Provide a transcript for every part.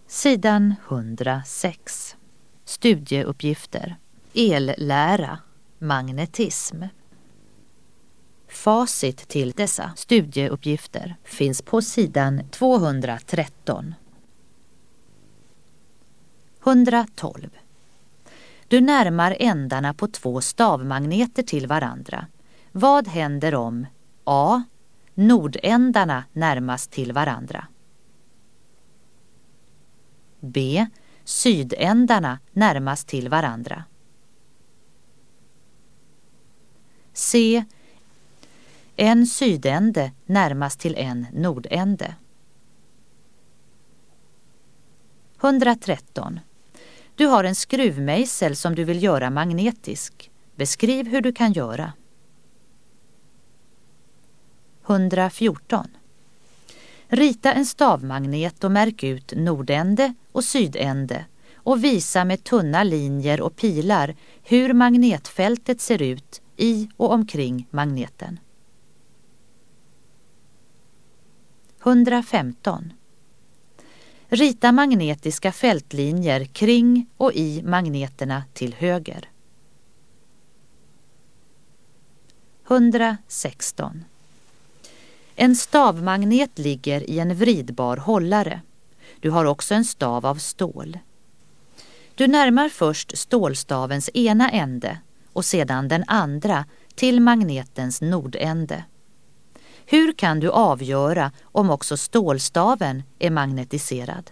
Sidan 106. Studieuppgifter. Ellära. Magnetism. Facit till dessa studieuppgifter finns på sidan 213. 112. Du närmar ändarna på 2 stavmagneter till varandra. Vad händer om A. Nordändarna närmas till varandra? B. Sydändarna närmas till varandra? C. En sydände närmas till en nordände? 113. Du har en skruvmejsel som du vill göra magnetisk. Beskriv hur du kan göra. 114. Rita en stavmagnet och märk ut nordände och sydände och visa med tunna linjer och pilar hur magnetfältet ser ut i och omkring magneten. 115. Rita magnetiska fältlinjer kring och i magneterna till höger. 116. En stavmagnet ligger i en vridbar hållare. Du har också en stav av stål. Du närmar först stålstavens ena ände och sedan den andra till magnetens nordände. Hur kan du avgöra om också stålstaven är magnetiserad?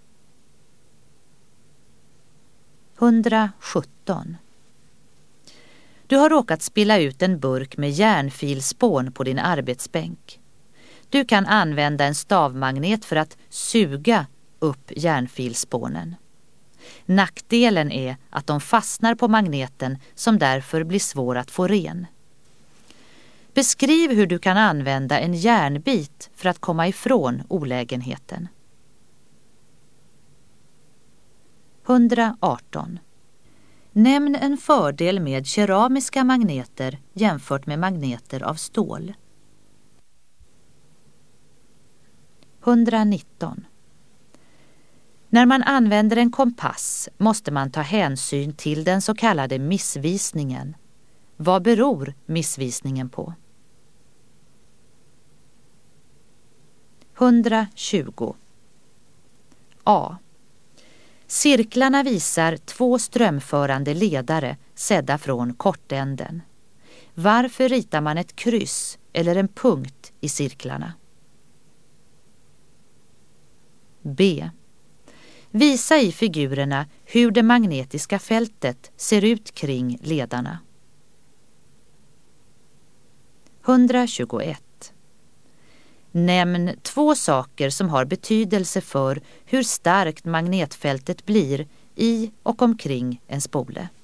117. Du har råkat spilla ut en burk med järnfilspån på din arbetsbänk. Du kan använda en stavmagnet för att suga upp järnfilspånen. Nackdelen är att de fastnar på magneten som därför blir svår att få ren. Beskriv hur du kan använda en järnbit för att komma ifrån olägenheten. 118. Nämn en fördel med keramiska magneter jämfört med magneter av stål. 119. När man använder en kompass måste man ta hänsyn till den så kallade missvisningen. Vad beror missvisningen på? 120. A. Cirklarna visar 2 strömförande ledare sedda från kortänden. Varför ritar man ett kryss eller en punkt i cirklarna? B. Visa i figurerna hur det magnetiska fältet ser ut kring ledarna. 121. Nämn 2 saker som har betydelse för hur starkt magnetfältet blir i och omkring en spole.